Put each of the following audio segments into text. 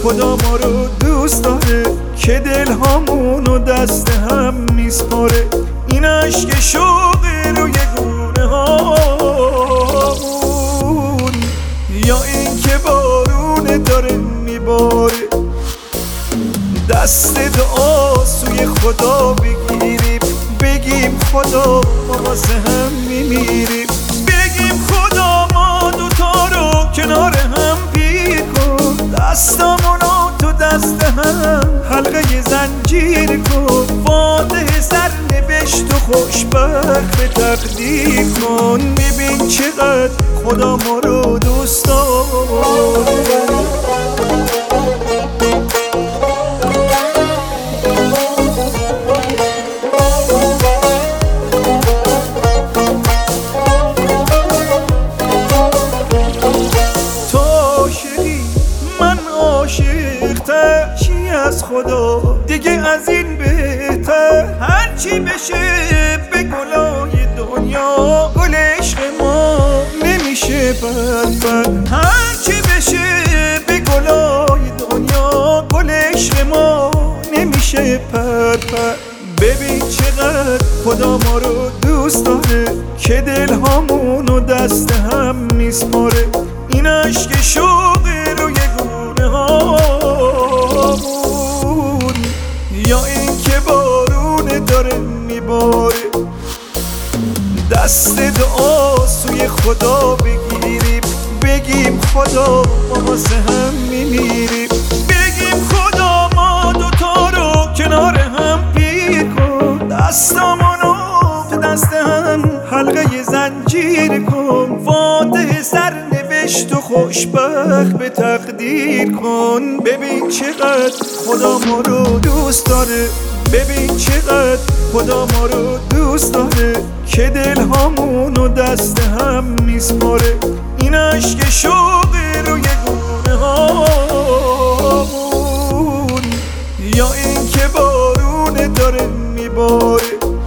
خدا ما رو دوست داره که دل هامونو دست هم میسپاره. این عشق شوق روی گونه هامون یا این که بارون داره میباره. دست دعا سوی خدا بگیریم، بگیم خدا ما واسه هم میمیریم. بگیم خدا ما دوتا رو کنار هم پیر کن، دستامونو تو دست هم حلقه زنجیر کن. فاتح سرنوشت و خوشبخت به تقدیر کن. ببین چقدر خدا ما رو دوست داره. چی از خدا دیگه از این بهتر، هرچی بشه به گلای دنیا گل عشق ما نمیشه بربر. هرچی بشه به گلای دنیا گل عشق ما نمیشه پرپر. ببین چقدر خدا ما رو دوست داره که دل هامونو دست هم میسپاره. این عشق شوق روی گونه هامون یا این که بارون داره میباره. دست دعا سوی خدا بگیریم، بگیم خدا ما واسه هم میمیریم. بگیم خدا ما دوتا رو کنار هم پیر کن، دستامونو تو دست هم حلقه زنجیر کن. فاتح سرنوشت و خوشبخت به تقدیر کن. ببین چقدر خدا ما رو دوست داره، ببین چقدر خدا ما رو دوست داره که دل هامونو دست هم میسپاره. این عشق شوق روی گونه هامون یا این که بارون داره میباره.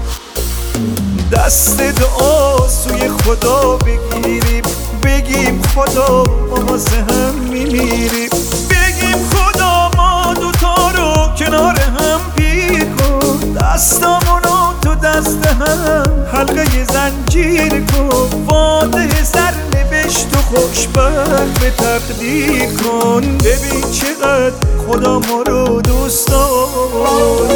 دست دعا سوی خدا بگیریم، بگیم خدا ما واسه هم میمیریم. بگیم خدا ما دوتا رو کنار هم پیر کن، دستامونو تو دست هم حلقه زنجیر کن. فاتح سرنوشت و خوشبخت به تقدیر کن. ببین چقدر خدا ما رو دوست داره.